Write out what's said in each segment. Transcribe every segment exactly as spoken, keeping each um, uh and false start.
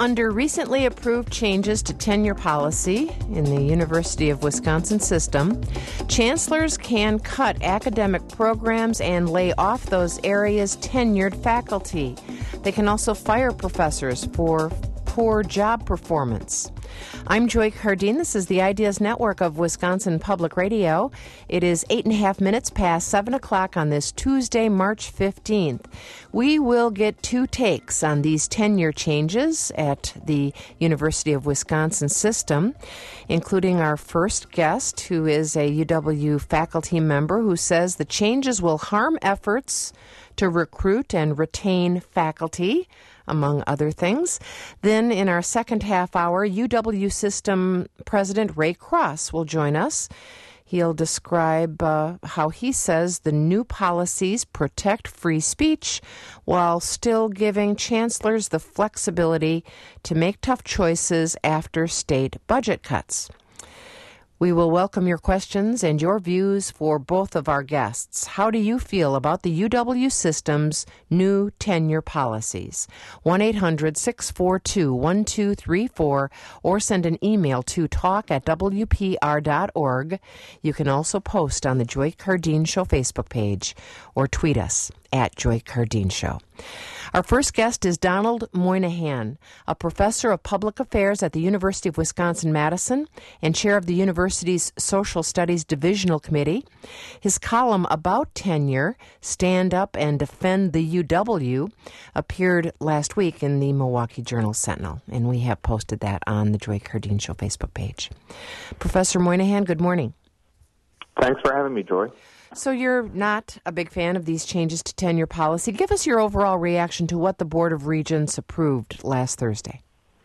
Under recently approved changes to tenure policy in the University of Wisconsin system, chancellors can cut academic programs and lay off those areas' tenured faculty. They can also fire professors for poor job performance. I'm Joy Cardine. This is the Ideas Network of Wisconsin Public Radio. It is eight and a half minutes past seven o'clock on this Tuesday, March fifteenth. We will get two takes on these tenure changes at the University of Wisconsin system, including our first guest, who is a U W faculty member who says the changes will harm efforts to recruit and retain faculty, among other things. Then in our second half hour, U W System President Ray Cross will join us. He'll describe uh, how he says the new policies protect free speech while still giving chancellors the flexibility to make tough choices after state budget cuts. We will welcome your questions and your views for both of our guests. How do you feel about the U W system's new tenure policies? one eight hundred six four two one two three four or send an email to talk at w p r dot org. You can also post on the Joy Cardine Show Facebook page or tweet us at Joy Cardine Show. Our first guest is Donald Moynihan, a professor of public affairs at the University of Wisconsin-Madison and chair of the university's Social Studies Divisional Committee. His column about tenure, Stand Up and Defend the U W, appeared last week in the Milwaukee Journal-Sentinel, and we have posted that on the Joy Cardine Show Facebook page. Professor Moynihan, good morning. Thanks for having me, Joy. So you're not a big fan of these changes to tenure policy. Give us your overall reaction to what the Board of Regents approved last Thursday.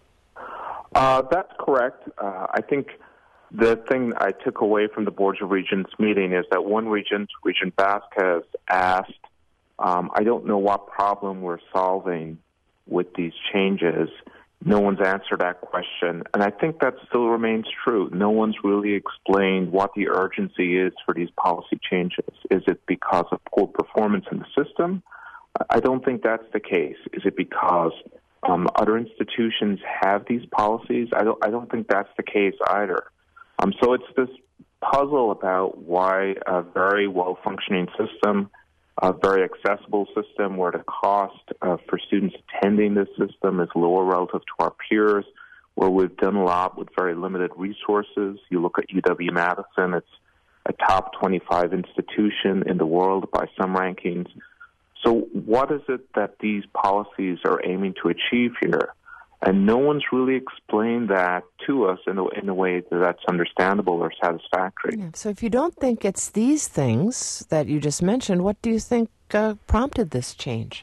Uh, that's correct. Uh, I think the thing I took away from the Board of Regents meeting is that one regent, Regent Vasquez, asked, um, I don't know what problem we're solving with these changes. No one's answered that question, and I think that still remains true. No one's really explained what the urgency is for these policy changes. Is it because of poor performance in the system? I don't think that's the case. Is it because um, other institutions have these policies? I don't. I don't think that's the case either. Um, so it's this puzzle about why a very well-functioning system, a very accessible system where the cost uh, for students attending this system is lower relative to our peers, where we've done a lot with very limited resources. You look at U W-Madison, it's a top twenty-five institution in the world by some rankings. So what is it that these policies are aiming to achieve here? And no one's really explained that to us in a, in a way that that's understandable or satisfactory. Yeah. So if you don't think it's these things that you just mentioned, what do you think uh, prompted this change?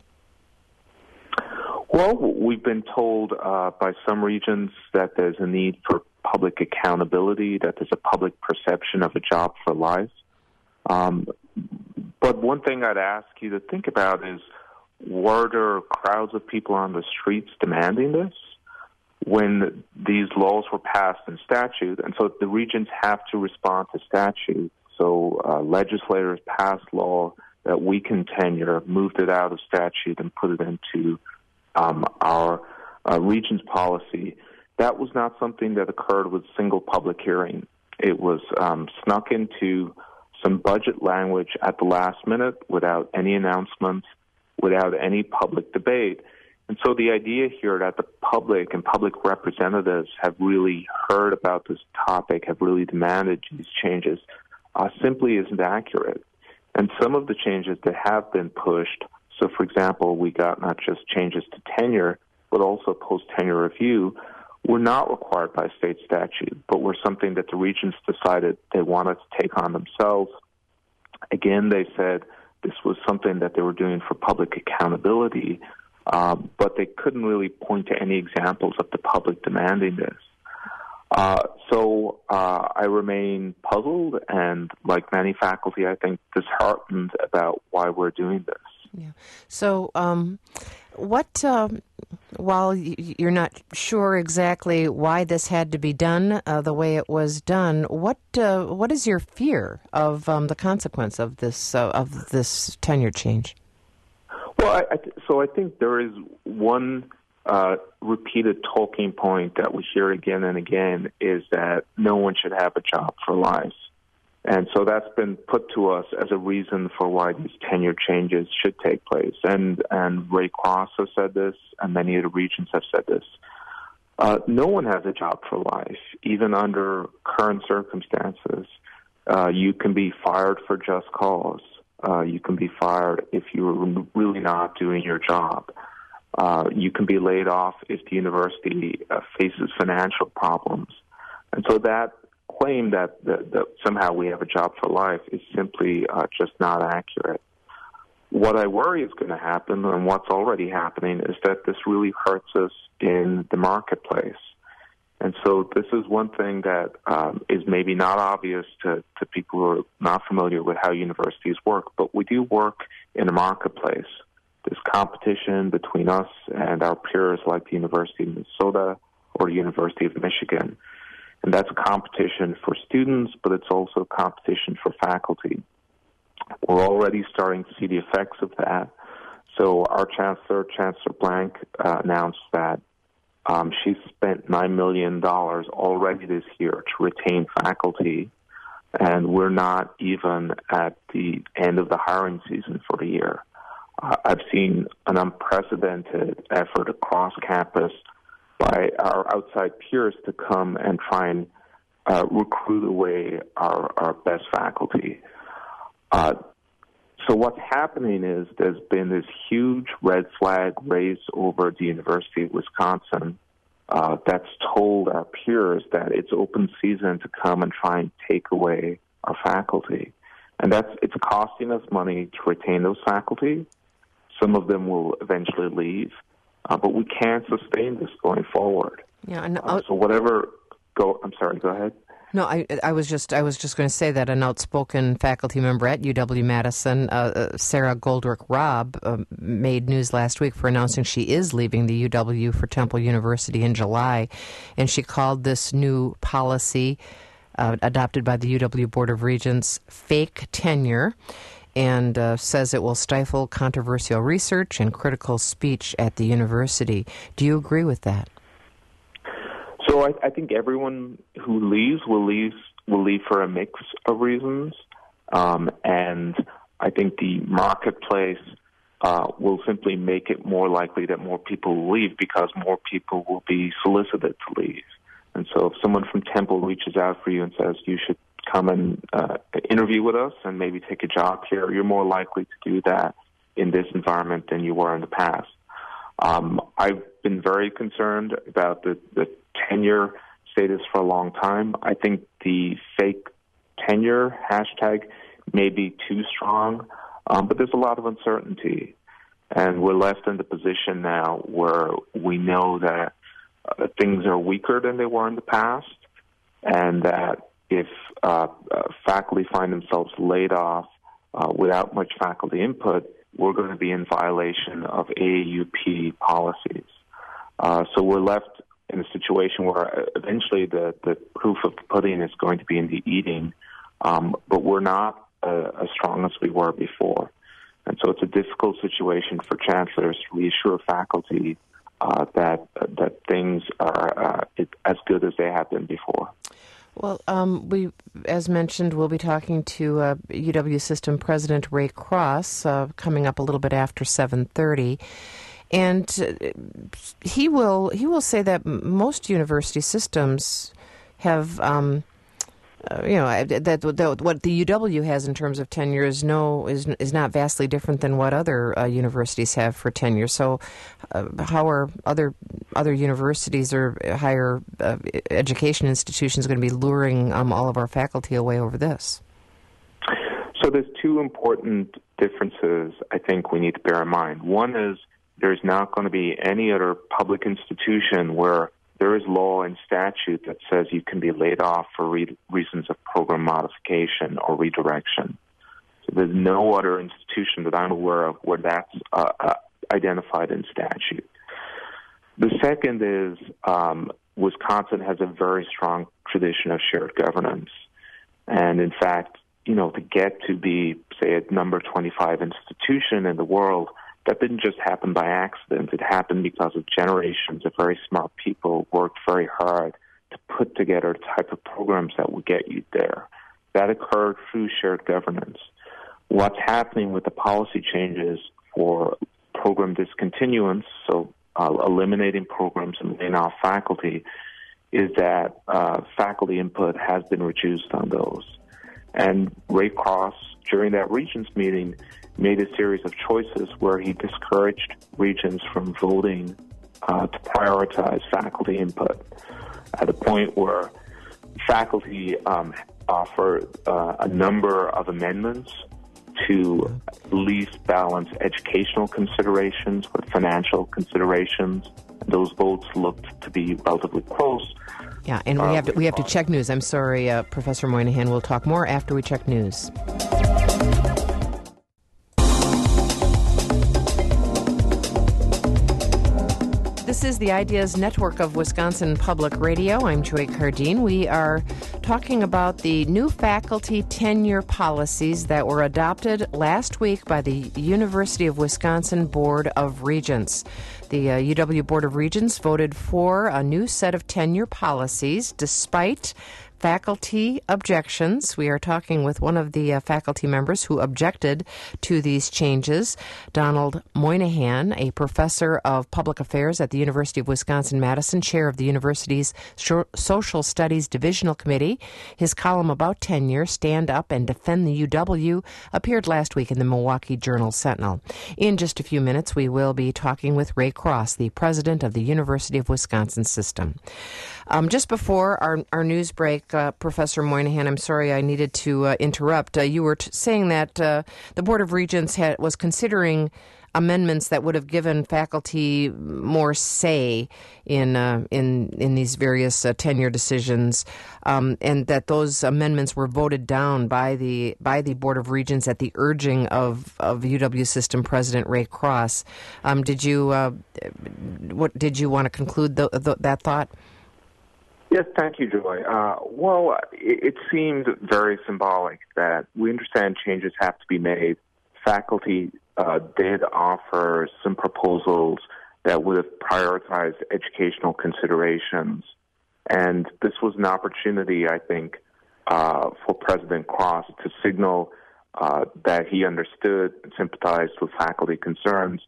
Well, we've been told uh, by some regions that there's a need for public accountability, that there's a public perception of a job for life. Um, but one thing I'd ask you to think about is, were there crowds of people on the streets demanding this when these laws were passed in statute? And so the regions have to respond to statute. So uh, legislators passed law that weakened tenure, moved it out of statute, and put it into um, our uh, region's policy. That was not something that occurred with single public hearing. It was um, snuck into some budget language at the last minute without any announcements, without any public debate. And so the idea here that the public and public representatives have really heard about this topic, have really demanded these changes, uh, simply isn't accurate. And some of the changes that have been pushed, so for example, we got not just changes to tenure, but also post-tenure review, were not required by state statute, but were something that the regions decided they wanted to take on themselves. Again, they said this was something that they were doing for public accountability, uh, but they couldn't really point to any examples of the public demanding this. Uh, so uh, I remain puzzled and, like many faculty, I think disheartened about why we're doing this. Yeah. So um, what, um, while you're not sure exactly why this had to be done uh, the way it was done, what uh, what is your fear of um, the consequence of this uh, of this tenure change? Well, I, I th- so I think there is one uh, repeated talking point that we hear again and again is that no one should have a job for life. And so that's been put to us as a reason for why these tenure changes should take place. And and Ray Cross has said this, and many of the regents have said this. Uh, no one has a job for life, even under current circumstances. Uh, you can be fired for just cause. Uh, you can be fired if you're really not doing your job. Uh, you can be laid off if the university uh, faces financial problems. And so that claim that, that, that somehow we have a job for life is simply uh, just not accurate. What I worry is going to happen, and what's already happening, is that this really hurts us in the marketplace. And so this is one thing that um, is maybe not obvious to, to people who are not familiar with how universities work, but we do work in a marketplace. There's competition between us and our peers like the University of Minnesota or the University of Michigan. And that's a competition for students, but it's also a competition for faculty. We're already starting to see the effects of that. So our Chancellor, Chancellor Blank, uh, announced that um, she spent nine million dollars already this year to retain faculty, and we're not even at the end of the hiring season for the year. Uh, I've seen an unprecedented effort across campus by our outside peers to come and try and uh, recruit away our, our best faculty. Uh, so what's happening is there's been this huge red flag raised over the University of Wisconsin uh, that's told our peers that it's open season to come and try and take away our faculty. And that's it's costing us money to retain those faculty. Some of them will eventually leave. Uh, but we can't sustain this going forward. Yeah, and uh, so whatever. Go. I'm sorry. Go ahead. No, I, I was just I was just going to say that an outspoken faculty member at U W Madison, uh, Sarah Goldrick Robb, uh, made news last week for announcing she is leaving the U W for Temple University in July, and she called this new policy uh, adopted by the U W Board of Regents fake tenure, and uh, says it will stifle controversial research and critical speech at the university. Do you agree with that? So I, I think everyone who leaves will leave will leave for a mix of reasons, um, and I think the marketplace uh, will simply make it more likely that more people will leave because more people will be solicited to leave. And so if someone from Temple reaches out for you and says you should come and uh, interview with us and maybe take a job here, you're more likely to do that in this environment than you were in the past. Um, I've been very concerned about the, the tenure status for a long time. I think the fake tenure hashtag may be too strong, um, but there's a lot of uncertainty. And we're left in the position now where we know that uh, things are weaker than they were in the past, and that if uh, uh, faculty find themselves laid off uh, without much faculty input, we're going to be in violation of A A U P policies. Uh, so we're left in a situation where eventually the, the proof of the pudding is going to be in the eating, um, but we're not uh, as strong as we were before. And so it's a difficult situation for chancellors to reassure faculty uh, that uh, that things are uh, as good as they have been before. Well, um, we, as mentioned, we'll be talking to uh, U W System President Ray Cross uh, coming up a little bit after seven thirty, and uh, he will he will say that most university systems have, um, uh, you know, that, that what the U W has in terms of tenure is no is is not vastly different than what other uh, universities have for tenure. So, uh, how are other other universities or higher uh, education institutions going to be luring um, all of our faculty away over this? So there's two important differences I think we need to bear in mind. One is there's not going to be any other public institution where there is law and statute that says you can be laid off for re- reasons of program modification or redirection. So there's no other institution that I'm aware of where that's uh, uh, identified in statute. The second is um, Wisconsin has a very strong tradition of shared governance. And in fact, you know, to get to be, say, a number twenty-five institution in the world, that didn't just happen by accident. It happened because of generations of very smart people worked very hard to put together the type of programs that would get you there. That occurred through shared governance. What's happening with the policy changes for program discontinuance, so uh, eliminating programs and laying off faculty, is that uh, faculty input has been reduced on those. And Ray Cross, during that Regents meeting, made a series of choices where he discouraged Regents from voting uh, to prioritize faculty input, at a point where faculty um, offered uh, a number of amendments to at least balance educational considerations with financial considerations. Those votes looked to be relatively close. Yeah, and we have to we have to check news. I'm sorry, uh, Professor Moynihan. We'll talk more after we check news. This is the Ideas Network of Wisconsin Public Radio. I'm Joy Cardine. We are talking about the new faculty tenure policies that were adopted last week by the University of Wisconsin Board of Regents. The uh, U W Board of Regents voted for a new set of tenure policies despite faculty objections. We are talking with one of the uh, faculty members who objected to these changes, Donald Moynihan, a professor of public affairs at the University of Wisconsin-Madison, chair of the university's Social Studies Divisional Committee. His column about tenure, Stand Up and Defend the U W, appeared last week in the Milwaukee Journal-Sentinel. In just a few minutes, we will be talking with Ray Cross, the president of the University of Wisconsin System. Um, just before our, our news break, uh, Professor Moynihan, I'm sorry I needed to uh, interrupt. Uh, you were t- saying that uh, the Board of Regents had, was considering amendments that would have given faculty more say in uh, in in these various uh, tenure decisions, um, and that those amendments were voted down by the by the Board of Regents at the urging of, of U W System President Ray Cross. Um, did you uh, what did you want to conclude the, the, that thought? Yes, thank you, Joy. Uh, well, it, it seemed very symbolic that we understand changes have to be made. Faculty uh, did offer some proposals that would have prioritized educational considerations. And this was an opportunity, I think, uh, for President Cross to signal uh, that he understood and sympathized with faculty concerns.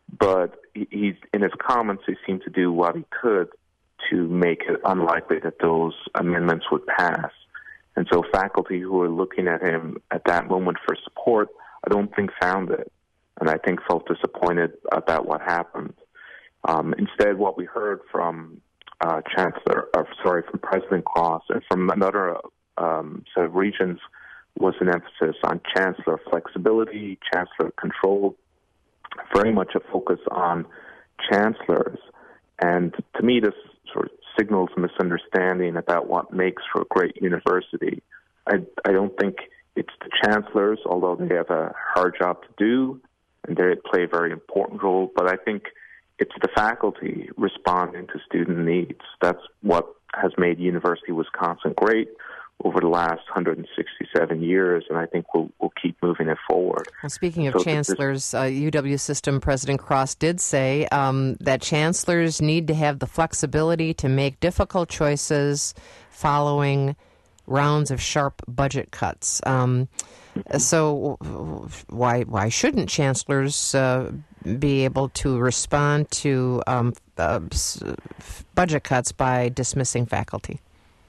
But he, he's, in his comments, he seemed to do what he could to make it unlikely that those amendments would pass. And so faculty who were looking at him at that moment for support, I don't think found it, and I think felt disappointed about what happened. Um, instead, what we heard from uh, Chancellor, or, sorry, from President Cross and from another um, set of regents was an emphasis on Chancellor flexibility, Chancellor control, very much a focus on chancellors. And to me, this sort of signals misunderstanding about what makes for a great university. I, I don't think it's the chancellors, although they have a hard job to do, and they play a very important role, but I think it's the faculty responding to student needs. That's what has made University of Wisconsin great over the last one hundred sixty-seven years, and I think we'll, we'll keep moving it forward. Well, speaking of so chancellors, uh, U W System President Cross did say um, that chancellors need to have the flexibility to make difficult choices following rounds of sharp budget cuts. Um, mm-hmm. So why why shouldn't chancellors uh, be able to respond to um, uh, budget cuts by dismissing faculty?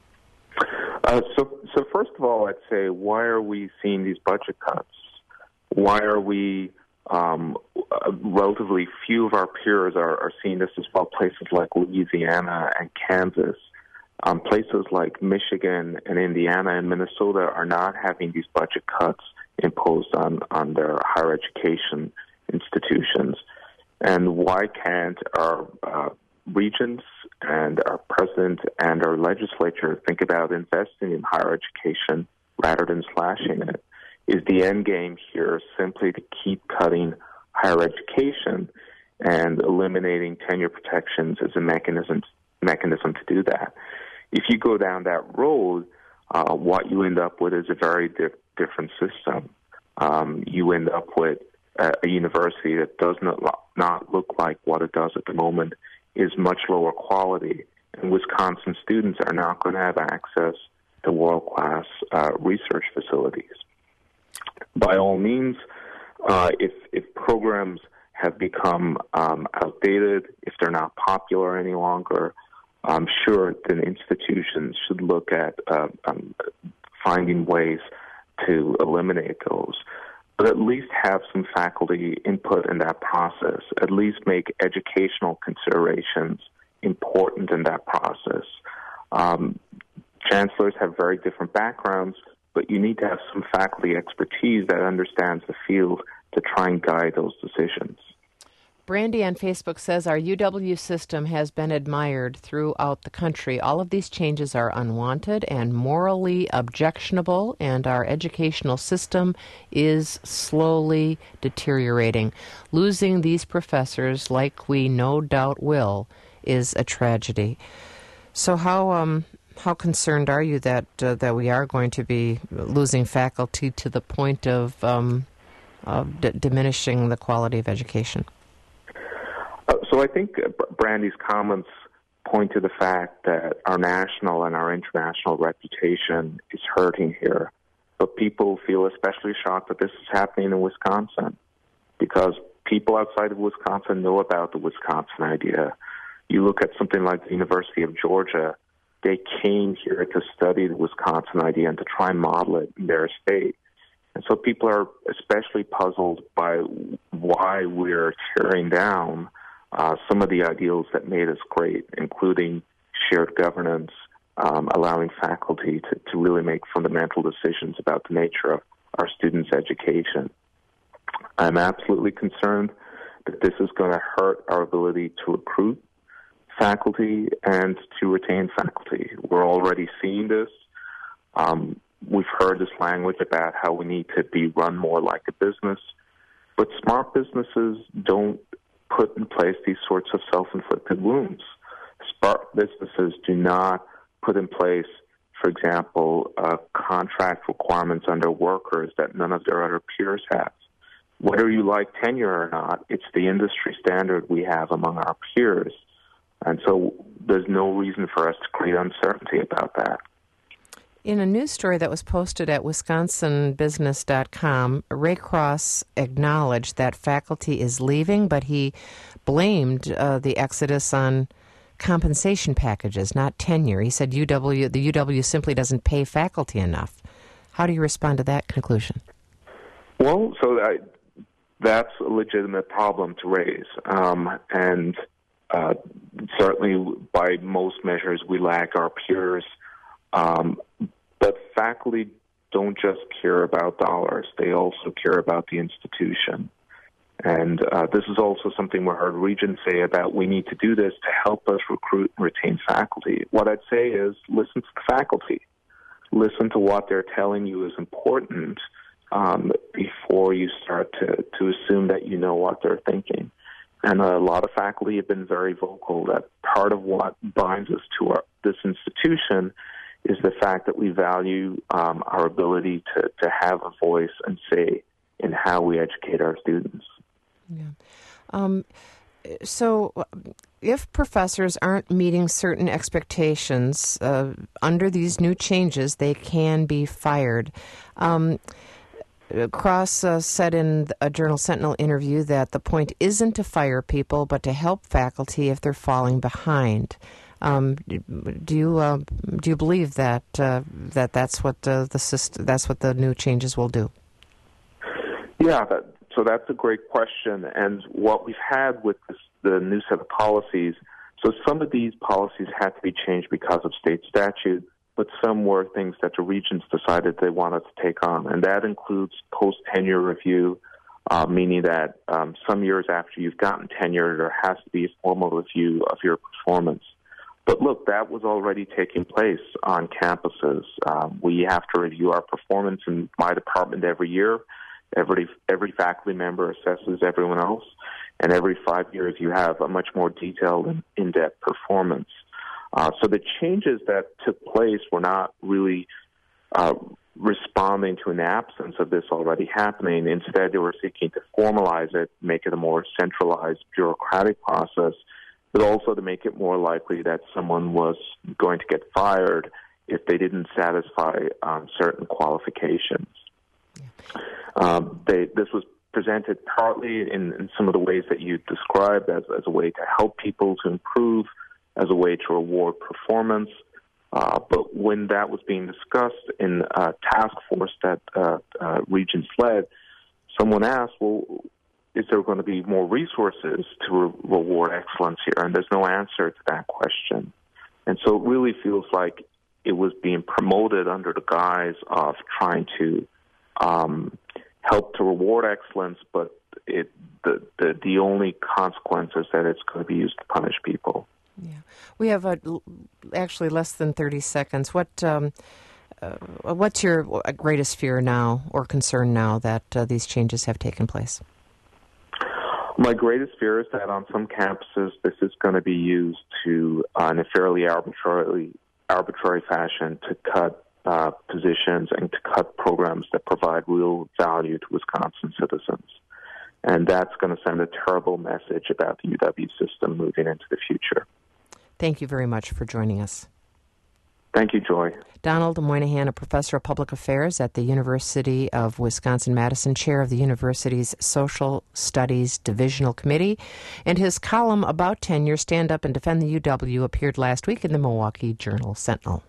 Uh, so, so first of all, I'd say, why are we seeing these budget cuts? Why are we, um, uh, relatively few of our peers are, are seeing this as well, places like Louisiana and Kansas. Um, places like Michigan and Indiana and Minnesota are not having these budget cuts imposed on, on their higher education institutions. And why can't our uh, regents and our president and our legislature think about investing in higher education rather than slashing it? Is the end game here simply to keep cutting higher education and eliminating tenure protections as a mechanism mechanism to do that? If you go down that road, uh, what you end up with is a very di- different system. Um, you end up with a, a university that does not, not look like what it does at the moment is much lower quality, and Wisconsin students are not going to have access to world-class uh, research facilities. By all means, uh, if, if programs have become um, outdated, if they're not popular any longer, I'm sure then institutions should look at uh, um, finding ways to eliminate those. But at least have some faculty input in that process, at least make educational considerations important in that process. Um, chancellors have very different backgrounds, but you need to have some faculty expertise that understands the field to try and guide those decisions. Brandy on Facebook says, our U W system has been admired throughout the country. All of these changes are unwanted and morally objectionable, and our educational system is slowly deteriorating. Losing these professors, like we no doubt will, is a tragedy. So how um, how concerned are you that uh, that we are going to be losing faculty to the point of, um, of d- diminishing the quality of education? Uh, so I think Brandy's comments point to the fact that our national and our international reputation is hurting here. But people feel especially shocked that this is happening in Wisconsin because people outside of Wisconsin know about the Wisconsin idea. You look at something like the University of Georgia, they came here to study the Wisconsin idea and to try and model it in their state. And so people are especially puzzled by why we're tearing down Uh, some of the ideals that made us great, including shared governance, um, allowing faculty to, to really make fundamental decisions about the nature of our students' education. I'm absolutely concerned that this is going to hurt our ability to recruit faculty and to retain faculty. We're already seeing this. Um, we've heard this language about how we need to be run more like a business, but smart businesses don't put in place these sorts of self-inflicted wounds. Smart businesses do not put in place, for example, uh, contract requirements under workers that none of their other peers have. Whether you like tenure or not, it's the industry standard we have among our peers. And so there's no reason for us to create uncertainty about that. In a news story that was posted at wisconsin business dot com, Ray Cross acknowledged that faculty is leaving, but he blamed uh, the exodus on compensation packages, not tenure. He said U W, the U W simply doesn't pay faculty enough. How do you respond to that conclusion? Well, so that, that's a legitimate problem to raise. Um, and uh, certainly by most measures, we lag our peers. Um, but faculty don't just care about dollars. They also care about the institution. And uh, this is also something we heard Regents say about we need to do this to help us recruit and retain faculty. What I'd say is listen to the faculty. Listen to what they're telling you is important um, before you start to, to assume that you know what they're thinking. And a lot of faculty have been very vocal that part of what binds us to our, this institution is the fact that we value um, our ability to, to have a voice and say in how we educate our students. Yeah. Um, so if professors aren't meeting certain expectations uh, under these new changes, they can be fired. Um, Cross uh, said in a Journal Sentinel interview that the point isn't to fire people, but to help faculty if they're falling behind. Um, do you uh, do you believe that uh, that that's what uh, the system, that's what the new changes will do? Yeah, that, so that's a great question. And what we've had with this, the new set of policies, so some of these policies had to be changed because of state statute, but some were things that the regents decided they wanted to take on, and that includes post-tenure review, uh, meaning that um, some years after you've gotten tenure, there has to be a formal review of your performance. But look, that was already taking place on campuses. Um, we have to review our performance in my department every year. Every every faculty member assesses everyone else, and every five years you have a much more detailed and in-depth performance. Uh, so the changes that took place were not really uh, responding to an absence of this already happening. Instead, they were seeking to formalize it, make it a more centralized bureaucratic process, but also to make it more likely that someone was going to get fired if they didn't satisfy um, certain qualifications. Yeah. Um, they, this was presented partly in, in some of the ways that you described as, as a way to help people to improve, as a way to reward performance. Uh, but when that was being discussed in a task force that uh, uh, Regents led, someone asked, well, is there going to be more resources to re- reward excellence here? And there's no answer to that question. And so it really feels like it was being promoted under the guise of trying to um, help to reward excellence, but it, the, the, the only consequence is that it's going to be used to punish people. Yeah, we have uh, actually less than thirty seconds. What um, uh, what's your greatest fear now or concern now that uh, these changes have taken place? My greatest fear is that on some campuses this is going to be used to, uh, in a fairly arbitrarily arbitrary fashion, to cut uh, positions and to cut programs that provide real value to Wisconsin citizens. And that's going to send a terrible message about the U W system moving into the future. Thank you very much for joining us. Thank you, Joy. Donald Moynihan, a professor of public affairs at the University of Wisconsin-Madison, chair of the university's Social Studies Divisional Committee, and his column about tenure, Stand Up and Defend the U W, appeared last week in the Milwaukee Journal-Sentinel.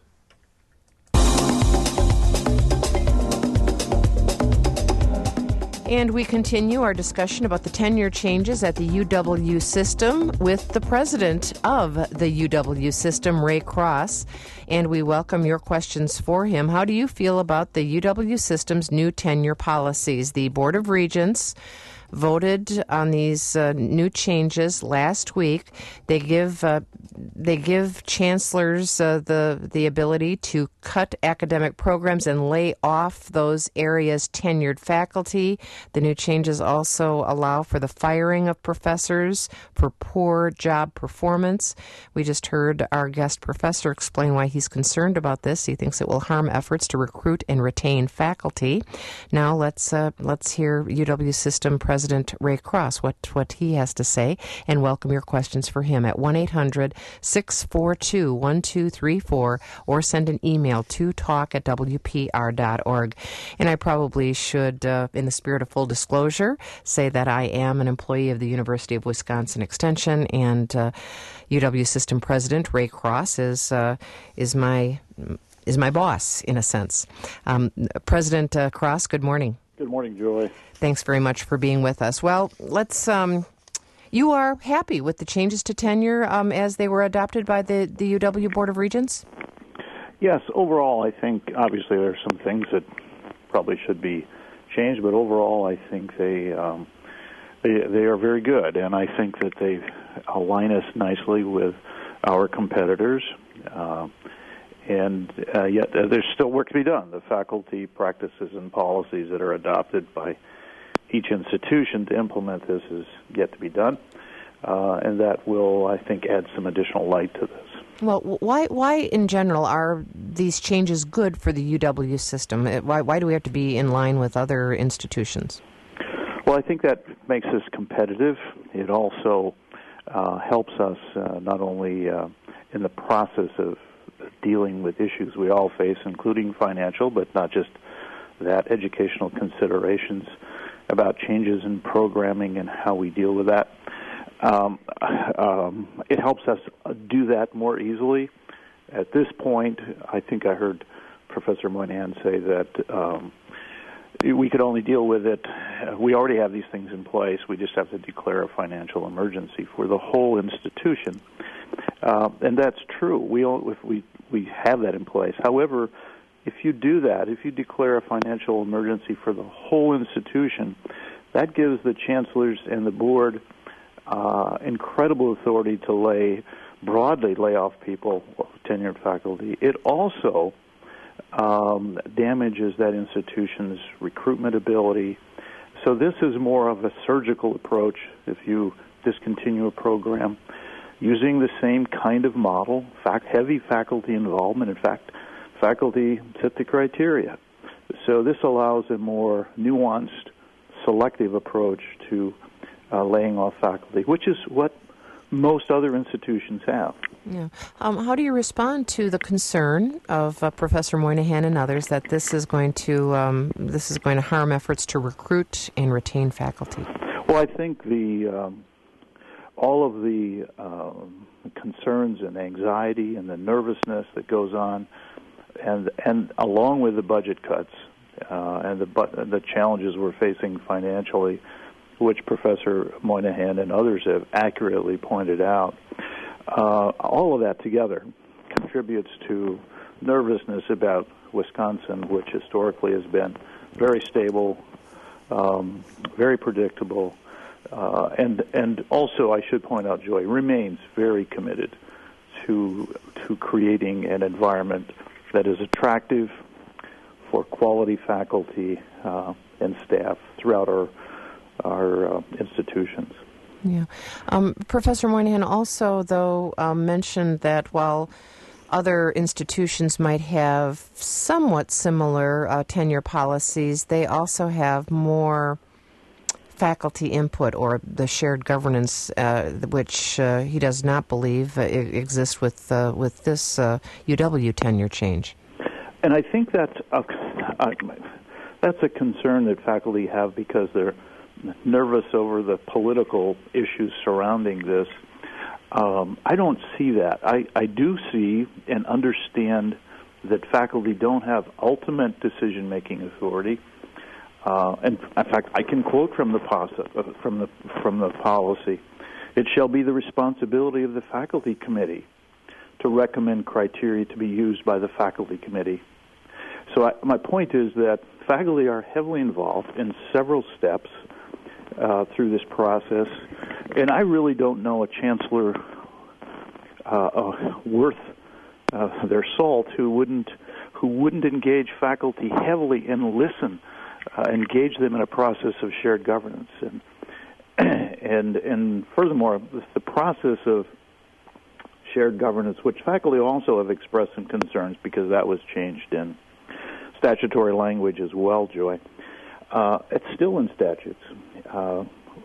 And we continue our discussion about the tenure changes at the U W system with the president of the U W system, Ray Cross. And we welcome your questions for him. How do you feel about the U W system's new tenure policies? The Board of Regents voted on these uh, new changes last week. They give uh, they give chancellors uh, the the ability to cut academic programs and lay off those areas' tenured faculty. The new changes also allow for the firing of professors for poor job performance. We just heard our guest professor explain why he's concerned about this. He thinks it will harm efforts to recruit and retain faculty. Now let's uh, let's hear U W system President Ray Cross, what, what he has to say, and welcome your questions for him at one eight hundred six four two one two three four or send an email to talk at w p r dot org. And I probably should, uh, in the spirit of full disclosure, say that I am an employee of the University of Wisconsin Extension, and uh, U W System President Ray Cross is uh, is my is my boss, in a sense. Um, President uh, Cross, good morning. Good morning, Joy. Thanks very much for being with us. Well, let's. Um, you are happy with the changes to tenure um, as they were adopted by the, the U W Board of Regents? Yes, overall, I think obviously there are some things that probably should be changed, but overall, I think they um, they they are very good, and I think that they align us nicely with our competitors. Uh, And uh, yet uh, there's still work to be done. The faculty practices and policies that are adopted by each institution to implement this is yet to be done, uh, and that will, I think, add some additional light to this. Well, why, why in general are these changes good for the U W system? Why, why do we have to be in line with other institutions? Well, I think that makes us competitive. It also uh, helps us uh, not only uh, in the process of dealing with issues we all face, including financial, but not just that, educational considerations about changes in programming and how we deal with that. Um, um, it helps us do that more easily. At this point, I think I heard Professor Moynihan say that um, we could only deal with it. We already have these things in place. We just have to declare a financial emergency for the whole institution. Uh, and that's true. We all, if we we have that in place. However, if you do that, if you declare a financial emergency for the whole institution, that gives the chancellors and the board uh, incredible authority to lay broadly lay off people, tenured faculty. It also um, damages that institution's recruitment ability. So this is more of a surgical approach. If you discontinue a program, using the same kind of model, fact, heavy faculty involvement. In fact, faculty set the criteria. so this allows a more nuanced, selective approach to uh, laying off faculty, which is what most other institutions have. Yeah. Um, how do you respond to the concern of uh, Professor Moynihan and others that this is going to um, this is going to harm efforts to recruit and retain faculty? Well, I think the um, all of the um, concerns and anxiety and the nervousness that goes on, and and along with the budget cuts uh, and the the challenges we're facing financially, which Professor Moynihan and others have accurately pointed out, uh, all of that together contributes to nervousness about Wisconsin, which historically has been very stable, um, very predictable, uh, and and also I should point out, Joy, remains very committed to to creating an environment that is attractive for quality faculty uh, and staff throughout our our uh, institutions. Yeah. Um, Professor Moynihan also, though, um, mentioned that while other institutions might have somewhat similar uh, tenure policies, they also have more faculty input or the shared governance, uh, which uh, he does not believe uh, exists with uh, with this uh, U W tenure change. And I think that's a, uh, that's a concern that faculty have because they're nervous over the political issues surrounding this. Um, I don't see that. I, I do see and understand that faculty don't have ultimate decision-making authority. Uh, and in fact, I can quote from the from the from the policy: "It shall be the responsibility of the faculty committee to recommend criteria to be used by the faculty committee." So I, my point is that faculty are heavily involved in several steps Uh, through this process, and I really don't know a chancellor uh, uh, worth uh, their salt who wouldn't who wouldn't engage faculty heavily and listen, uh, engage them in a process of shared governance, and and and furthermore, the process of shared governance, which faculty also have expressed some concerns because that was changed in statutory language as well, Joy. Uh, it's still in statutes. Uh,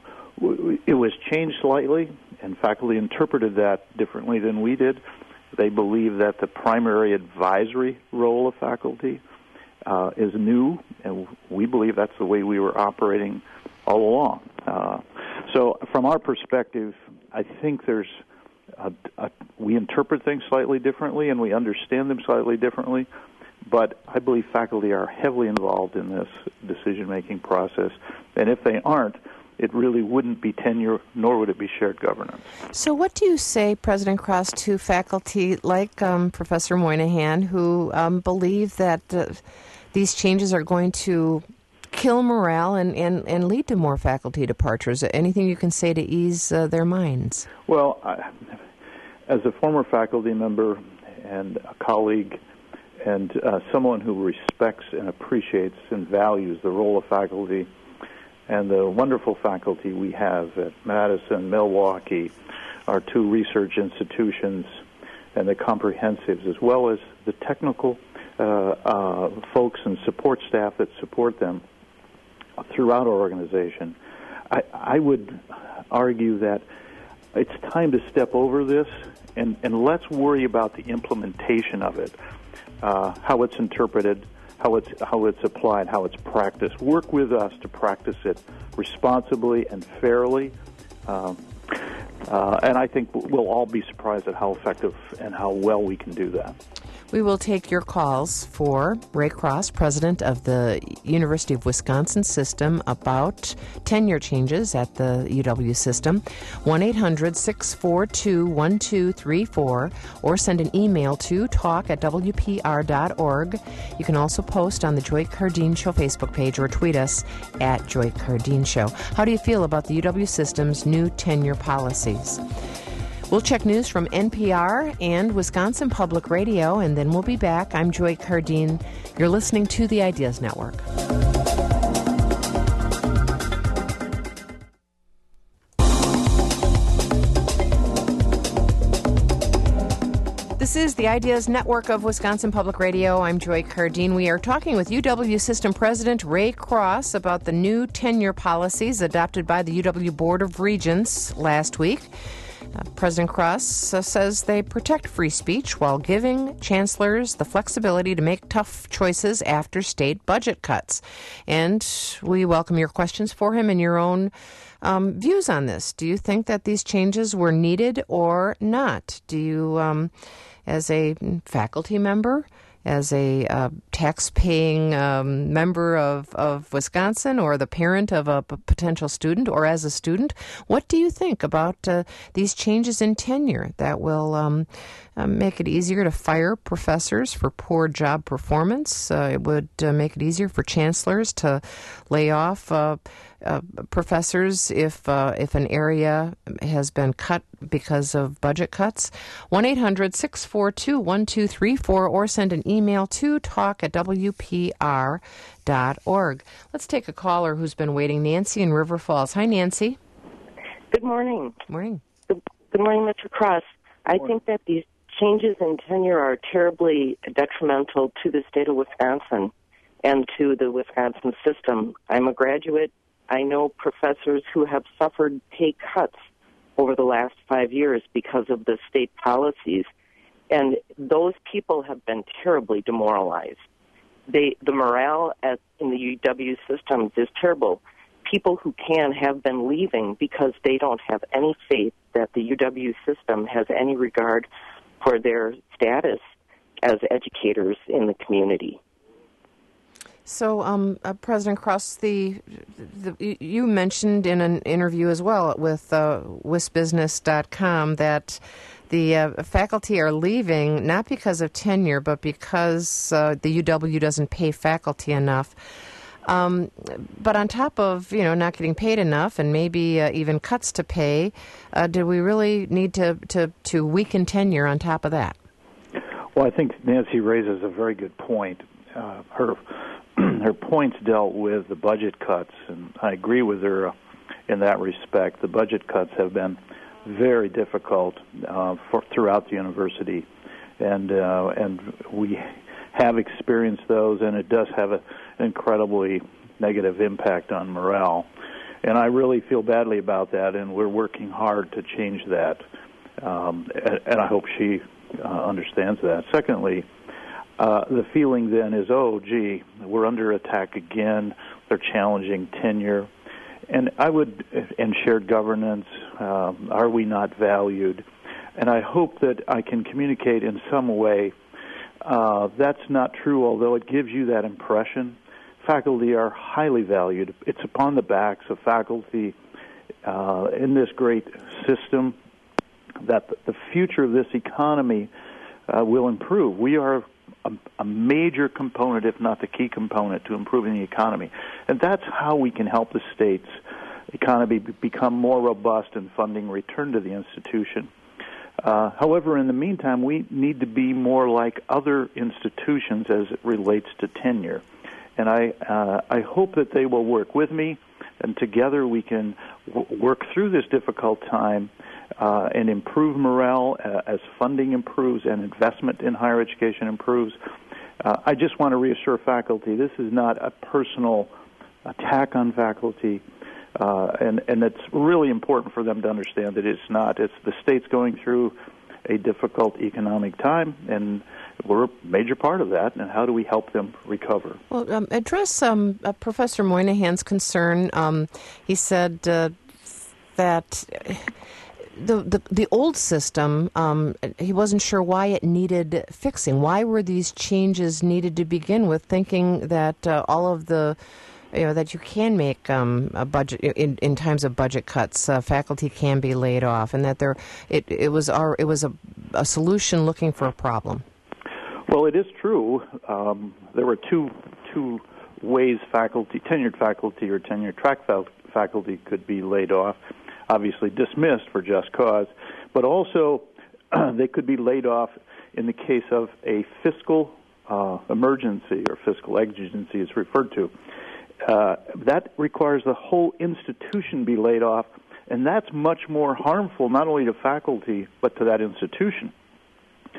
w- it was changed slightly, and faculty interpreted that differently than we did. They believe that the primary advisory role of faculty uh, is new, and we believe that's the way we were operating all along. Uh, so from our perspective, I think there's a, a, we interpret things slightly differently, and we understand them slightly differently. But I believe faculty are heavily involved in this decision-making process. And if they aren't, it really wouldn't be tenure, nor would it be shared governance. So what do you say, President Cross, to faculty like um, Professor Moynihan who um, believe that uh, these changes are going to kill morale and, and, and lead to more faculty departures? Anything you can say to ease uh, their minds? Well, I, as a former faculty member and a colleague, and uh, someone who respects and appreciates and values the role of faculty and the wonderful faculty we have at Madison, Milwaukee, our two research institutions, and the comprehensives, as well as the technical uh, uh, folks and support staff that support them throughout our organization. I, I would argue that it's time to step over this, and, and let's worry about the implementation of it. Uh, how it's interpreted, how it's how it's applied, how it's practiced. Work with us to practice it responsibly and fairly, um, uh, and I think we'll all be surprised at how effective and how well we can do that. We will take your calls for Ray Cross, president of the University of Wisconsin system, about tenure changes at the U W system. one eight hundred six four two one two three four, or send an email to talk at w p r dot org. You can also post on the Joy Cardeen Show Facebook page or tweet us at Joy Cardeen Show. How do you feel about the U W system's new tenure policies? We'll check news from N P R and Wisconsin Public Radio, and then we'll be back. I'm Joy Cardeen. You're listening to the Ideas Network. This is the Ideas Network of Wisconsin Public Radio. I'm Joy Cardine. We are talking with U W System President Ray Cross about the new tenure policies adopted by the U W Board of Regents last week. Uh, President Cross uh, says they protect free speech while giving chancellors the flexibility to make tough choices after state budget cuts. And we welcome your questions for him and your own um, views on this. Do you think that these changes were needed or not? Do you, um, as a faculty member, as a uh, tax-paying um, member of, of Wisconsin, or the parent of a p- potential student, or as a student, what do you think about uh, these changes in tenure that will um, uh, make it easier to fire professors for poor job performance? Uh, it would uh, make it easier for chancellors to lay off uh, uh, professors if uh, if an area has been cut because of budget cuts. one eight hundred six four two one two three four, or send an email to talk at w p r dot org. Let's take a caller who's been waiting. Nancy in River Falls. Hi, Nancy. Good morning. Morning. Good, good morning, Mister Cross. I morning. think that these changes in tenure are terribly detrimental to the state of Wisconsin and to the Wisconsin system. I'm a graduate. I know professors who have suffered pay cuts over the last five years because of the state policies, and those people have been terribly demoralized. They, the morale at, in the U W systems is terrible. People who can have been leaving because they don't have any faith that the U W system has any regard for their status as educators in the community. So, um, uh, President Cross, the, the you mentioned in an interview as well with uh, wisp business dot com that the uh, faculty are leaving not because of tenure, but because uh, the U W doesn't pay faculty enough. Um, but on top of, you know, not getting paid enough and maybe uh, even cuts to pay, uh, do we really need to, to, to weaken tenure on top of that? Well, I think Nancy raises a very good point. Uh, her her points dealt with the budget cuts, and I agree with her uh, in that respect. The budget cuts have been very difficult uh, for, throughout the university, and uh, and we have experienced those, and it does have a, an incredibly negative impact on morale. And I really feel badly about that, and we're working hard to change that. Um, and, and I hope she uh, understands that. Secondly, uh, the feeling then is, oh, gee, we're under attack again. They're challenging tenure. And I would, and shared governance, um, are we not valued? And I hope that I can communicate in some way uh, that's not true, although it gives you that impression. Faculty are highly valued. It's upon the backs of faculty uh, in this great system that the future of this economy uh, will improve. We are a, a major component, if not the key component, to improving the economy. And that's how we can help the state's economy become more robust and funding return to the institution. Uh, however, in the meantime, we need to be more like other institutions as it relates to tenure. And I uh, I hope that they will work with me, and together we can w- work through this difficult time uh, and improve morale uh, as funding improves and investment in higher education improves. Uh, I just want to reassure faculty this is not a personal attack on faculty, uh, and, and it's really important for them to understand that it's not. It's the state's going through a difficult economic time, and we're a major part of that, and how do we help them recover? Well, um, address um, uh, Professor Moynihan's concern. Um, he said uh, that the, the the old system, um, he wasn't sure why it needed fixing. Why were these changes needed to begin with, thinking that uh, all of the You know, that you can make um, a budget in, in times of budget cuts. Uh, faculty can be laid off, and that there it it was our it was a, a solution looking for a problem. Well, it is true. Um, there were two two ways faculty, tenured faculty or tenured track faculty, could be laid off. Obviously, dismissed for just cause, but also uh, they could be laid off in the case of a fiscal uh, emergency or fiscal exigency, is referred to. Uh, that requires the whole institution be laid off, and that's much more harmful not only to faculty but to that institution.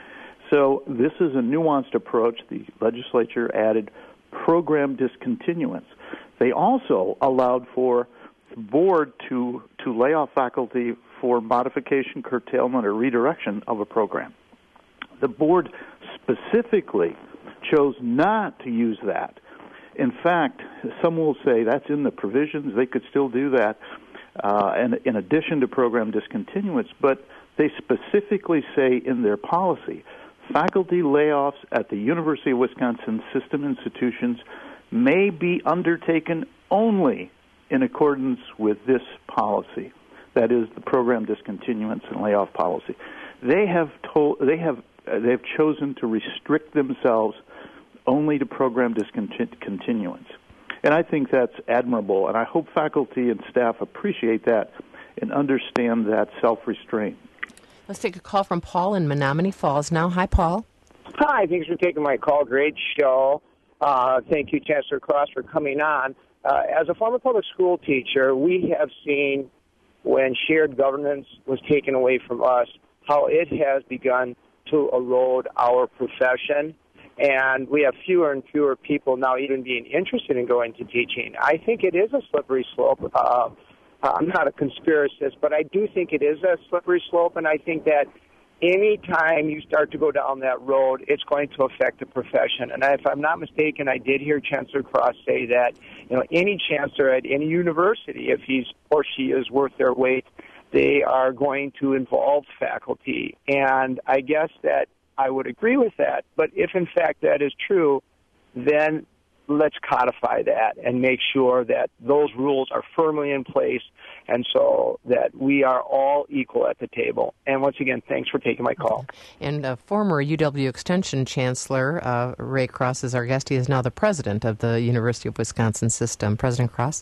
So this is a nuanced approach. The legislature added program discontinuance. They also allowed for the board to, to lay off faculty for modification, curtailment, or redirection of a program. The board specifically chose not to use that. In fact, some will say that's in the provisions. They could still do that uh, and in addition to program discontinuance, but they specifically say in their policy, faculty layoffs at the University of Wisconsin system institutions may be undertaken only in accordance with this policy. That is the program discontinuance and layoff policy. They have told they have uh, they have chosen to restrict themselves only to program discontinuance. And I think that's admirable, and I hope faculty and staff appreciate that and understand that self-restraint. Let's take a call from Paul in Menominee Falls now. Hi, Paul. Hi, thanks for taking my call. Great show. Uh, thank you, Chancellor Cross, for coming on. Uh, as a former public school teacher, we have seen when shared governance was taken away from us, how it has begun to erode our profession. And we have fewer and fewer people now even being interested in going to teaching. I think it is a slippery slope. Uh, I'm not a conspiracist, but I do think it is a slippery slope, and I think that any time you start to go down that road, it's going to affect the profession. And if I'm not mistaken, I did hear Chancellor Cross say that, you know, any chancellor at any university, if he's or she is worth their weight, they are going to involve faculty. And I guess that I would agree with that. But if, in fact, that is true, then let's codify that and make sure that those rules are firmly in place and so that we are all equal at the table. And once again, thanks for taking my call. And uh, former U W Extension Chancellor uh, Ray Cross is our guest. He is now the president of the University of Wisconsin system. President Cross?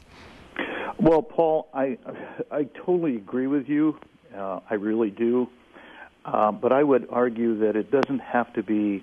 Well, Paul, I, I totally agree with you. Uh, I really do. Uh, but I would argue that it doesn't have to be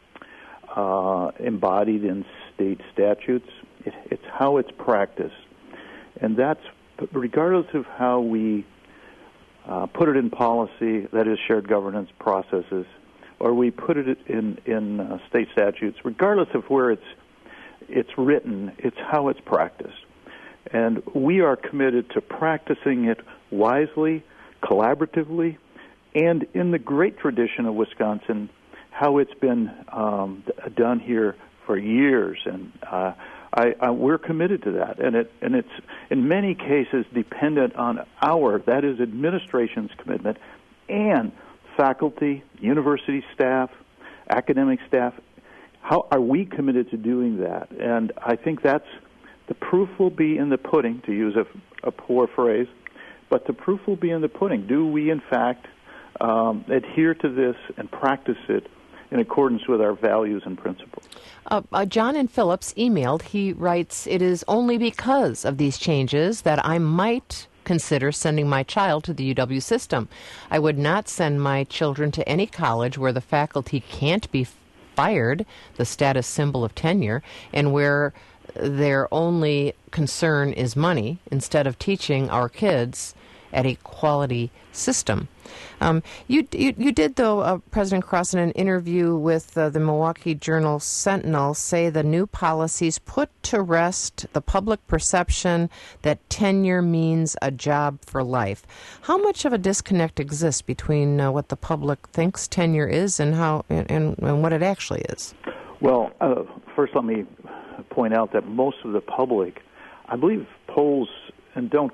uh, embodied in state statutes. It, it's how it's practiced. And that's regardless of how we uh, put it in policy, that is shared governance processes, or we put it in, in uh, state statutes, regardless of where it's, it's written, it's how it's practiced. And we are committed to practicing it wisely, collaboratively, and in the great tradition of Wisconsin, how it's been um, done here for years. And uh, I, I, we're committed to that. And, it, and it's, in many cases, dependent on our, that is administration's commitment, and faculty, university staff, academic staff. How are we committed to doing that? And I think that's, the proof will be in the pudding, to use a, a poor phrase, but the proof will be in the pudding. Do we, in fact, Um, adhere to this and practice it in accordance with our values and principles? Uh, uh, John in Phillips emailed. He writes, "It is only because of these changes that I might consider sending my child to the U W system. I would not send my children to any college where the faculty can't be fired, the status symbol of tenure, and where their only concern is money, instead of teaching our kids at a quality system." Um, you, you you did, though, uh, President Cross, in an interview with uh, the Milwaukee Journal Sentinel, say the new policies put to rest the public perception that tenure means a job for life. How much of a disconnect exists between uh, what the public thinks tenure is and how and, and, and what it actually is? Well, uh, first let me point out that most of the public, I believe polls, and don't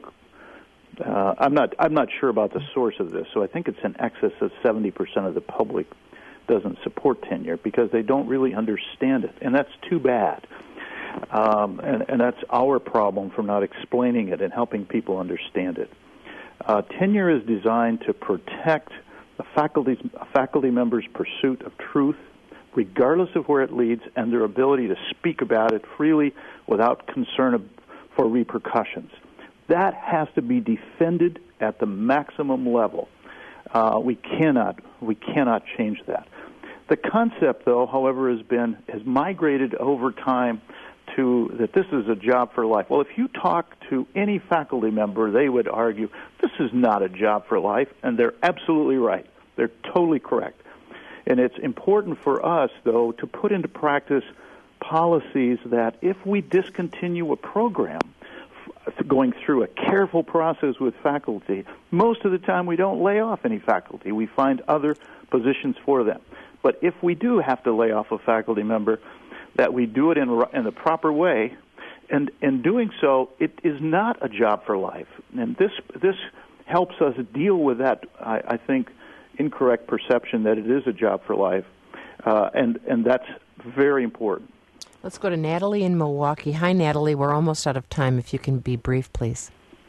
Uh, I'm not. I'm not sure about the source of this, so I think it's in excess of seventy percent of the public doesn't support tenure because they don't really understand it, and that's too bad. Um, and, and that's our problem for not explaining it and helping people understand it. Uh, tenure is designed to protect a faculty a faculty member's pursuit of truth, regardless of where it leads, and their ability to speak about it freely without concern of, for repercussions. That has to be defended at the maximum level. Uh, we cannot, we cannot change that. The concept, though, however, has been has migrated over time to that this is a job for life. Well, if you talk to any faculty member, they would argue this is not a job for life, and they're absolutely right. They're totally correct. And it's important for us, though, to put into practice policies that if we discontinue a program, going through a careful process with faculty, most of the time we don't lay off any faculty. We find other positions for them. But if we do have to lay off a faculty member, that we do it in, in the proper way, and in doing so, it is not a job for life. And this this helps us deal with that, I, I think, incorrect perception that it is a job for life, uh, and, and that's very important. Let's go to Natalie in Milwaukee. Hi, Natalie. We're almost out of time. If you can be brief, please.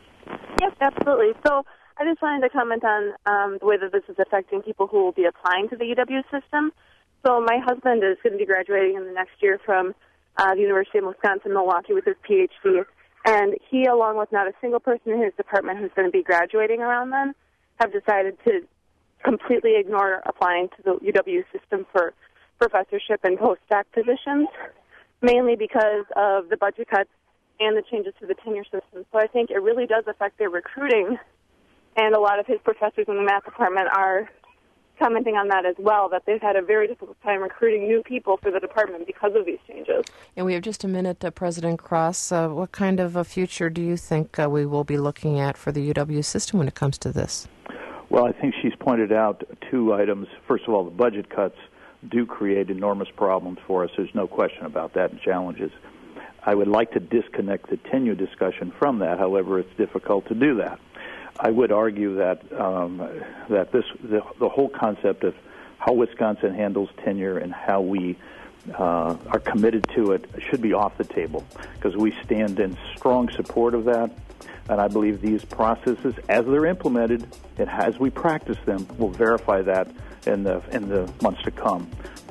Yes, absolutely. So I just wanted to comment on um, the way that this is affecting people who will be applying to the U W system. So my husband is going to be graduating in the next year from uh, the University of Wisconsin-Milwaukee with his P H D, and he, along with not a single person in his department who's going to be graduating around then, have decided to completely ignore applying to the U W system for professorship and postdoc positions, mainly because of the budget cuts and the changes to the tenure system. So I think it really does affect their recruiting, and a lot of his professors in the math department are commenting on that as well, that they've had a very difficult time recruiting new people for the department because of these changes. And we have just a minute, uh, President Cross. Uh, what kind of a future do you think uh, we will be looking at for the U W system when it comes to this? Well, I think she's pointed out two items. First of all, the budget cuts do create enormous problems for us. There's no question about that and challenges. I would like to disconnect the tenure discussion from that. However, it's difficult to do that. I would argue that um, that this the, the whole concept of how Wisconsin handles tenure and how we uh, are committed to it should be off the table, because we stand in strong support of that. And I believe these processes, as they're implemented and as we practice them, will verify that in the in the months to come.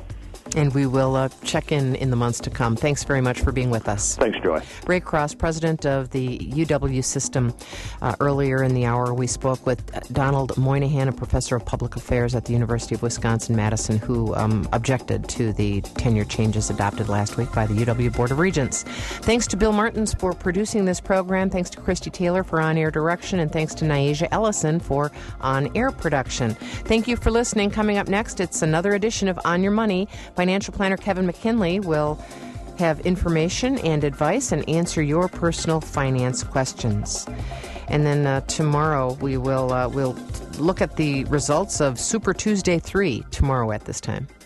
And we will uh, check in in the months to come. Thanks very much for being with us. Thanks, Joy. Ray Cross, president of the U W system. Uh, earlier in the hour, we spoke with Donald Moynihan, a professor of public affairs at the University of Wisconsin-Madison, who um, objected to the tenure changes adopted last week by the U W Board of Regents. Thanks to Bill Martins for producing this program. Thanks to Christy Taylor for on-air direction. And thanks to Nyasia Ellison for on-air production. Thank you for listening. Coming up next, it's another edition of On Your Money. Financial planner Kevin McKinley will have information and advice and answer your personal finance questions. And then uh, tomorrow we will uh, we'll look at the results of Super Tuesday three tomorrow at this time.